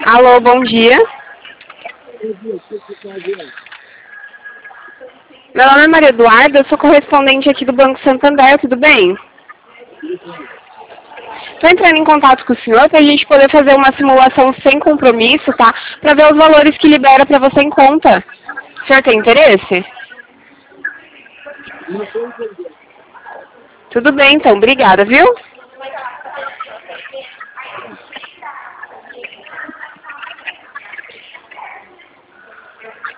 Alô, bom dia. Meu nome é Maria Eduarda, eu sou correspondente aqui do Banco Santander, tudo bem? Estou entrando em contato com o senhor para a gente poder fazer uma simulação sem compromisso, tá? Para ver os valores que libera para você em conta. O senhor tem interesse? Tudo bem, então. Obrigada, viu?